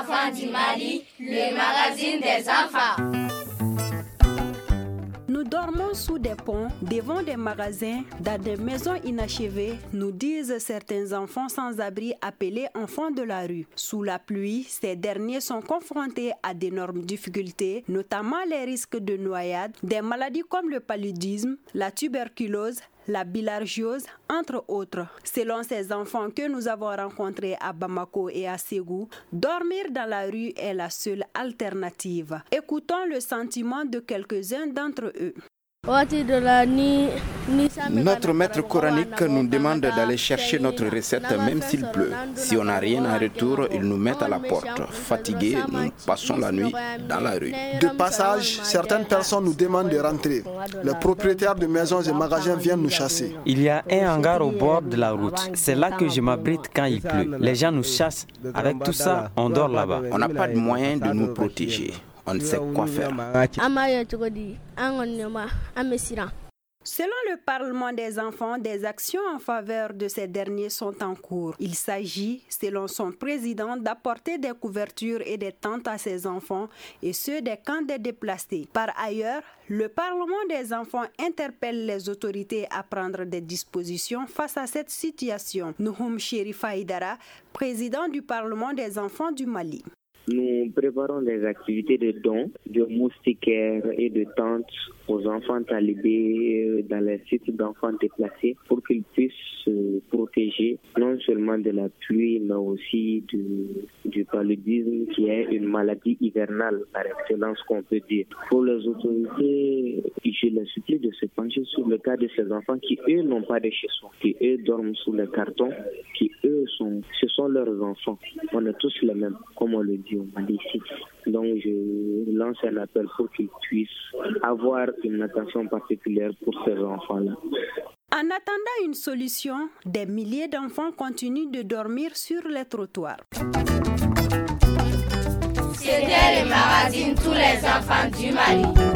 enfants du Mali, le magazine des enfants. Nous dormons sous des ponts, devant des magasins, dans des maisons inachevées, nous disent certains enfants sans abri appelés enfants de la rue. Sous la pluie, ces derniers sont confrontés à d'énormes difficultés, notamment les risques de noyade, des maladies comme le paludisme, la tuberculose, la bilharziose, entre autres. Selon ces enfants que nous avons rencontrés à Bamako et à Ségou, dormir dans la rue est la seule alternative. Écoutons le sentiment de quelques-uns d'entre eux. Notre maître coranique nous demande d'aller chercher notre recette même s'il pleut. Si on n'a rien en retour, ils nous mettent à la porte. Fatigués, nous passons la nuit dans la rue. De passage, certaines personnes nous demandent de rentrer. Les propriétaires de maisons et magasins viennent nous chasser. Il y a un hangar au bord de la route. C'est là que je m'abrite quand il pleut. Les gens nous chassent. Avec tout ça, on dort là-bas. On n'a pas de moyens de nous protéger. On ne sait quoi faire. Selon le Parlement des enfants, des actions en faveur de ces derniers sont en cours. Il s'agit, selon son président, d'apporter des couvertures et des tentes à ces enfants et ceux des camps des déplacés. Par ailleurs, le Parlement des enfants interpelle les autorités à prendre des dispositions face à cette situation. Nouhoum Chérifa Aïdara, président du Parlement des enfants du Mali. Nous préparons des activités de dons, de moustiquaires et de tentes aux enfants talibés dans les sites d'enfants déplacés pour qu'ils puissent se protéger non seulement de la pluie mais aussi du paludisme qui est une maladie hivernale par excellence qu'on peut dire. Pour les autorités, je les supplie de se pencher sur le cas de ces enfants qui eux n'ont pas de chez soi, qui eux dorment sous les cartons, qui eux ce sont leurs enfants. On est tous les mêmes, comme on le dit au Mali ici. Donc je lance un appel pour qu'ils puissent avoir une attention particulière pour ces enfants-là. En attendant une solution, des milliers d'enfants continuent de dormir sur les trottoirs. C'était le magazine Tous les enfants du Mali.